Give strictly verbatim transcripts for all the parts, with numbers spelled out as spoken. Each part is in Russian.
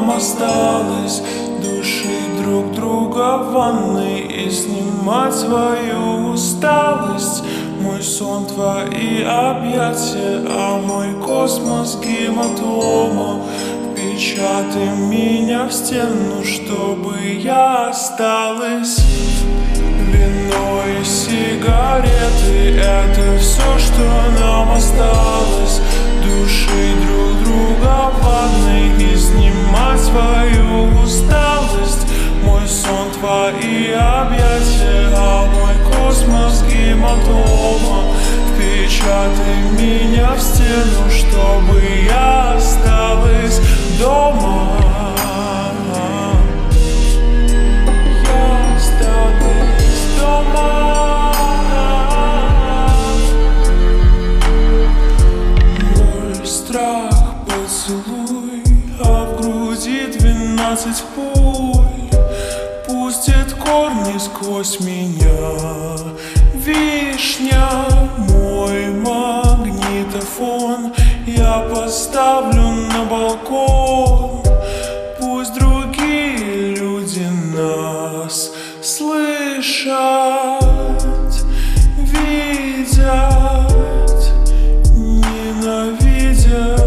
нам осталось душить друг друга в ванной и снимать свою усталость. Мой сон твои объятия, а мой космос гематома. Впечатай меня в стену, чтобы я осталась. Вино и сигареты — это все, что нам осталось. Душить друг друга в ванной и снимать свою усталость. Мой сон твои объятия, а мой космос гематома. Впечатай меня в стену, чтобы я осталась дома. Я осталась дома. Мой страх поцелуй, а в груди двенадцать пуль. Пустит корни сквозь меня. Вишня, мой магнитофон я поставлю на балкон. Пусть другие люди нас слышат, видят, ненавидят.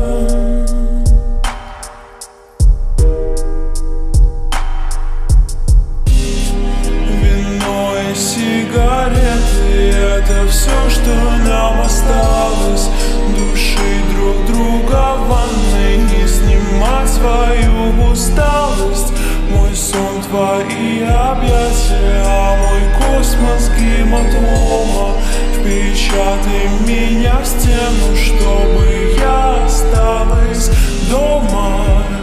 Вино и сигареты — это все, что нам осталось. Душить друг друга в ванной и снимать свою усталость. Мой сон твои объятия, а мой космос гематома. Впечатай меня в стену, чтобы я осталась дома.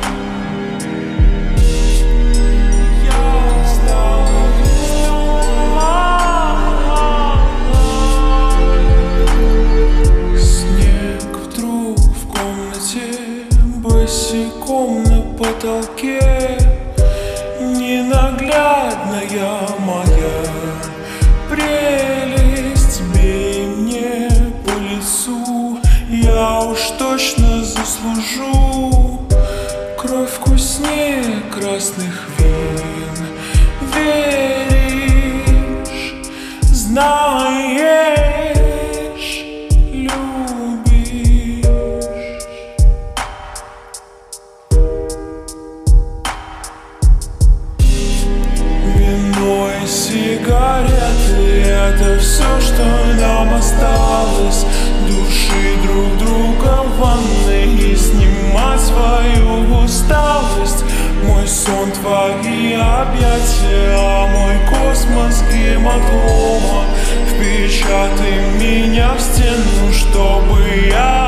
Босиком на потолке, ненаглядная моя прелесть, бей мне по лицу, я уж точно заслужу кровь вкуснее красных вин. Веришь, знаешь, сигареты — это все, что нам осталось. Душить друг друга в ванной и снимать свою усталость. Мой сон твои объятия, а мой космос гематома. Впечатай меня в стену, чтобы я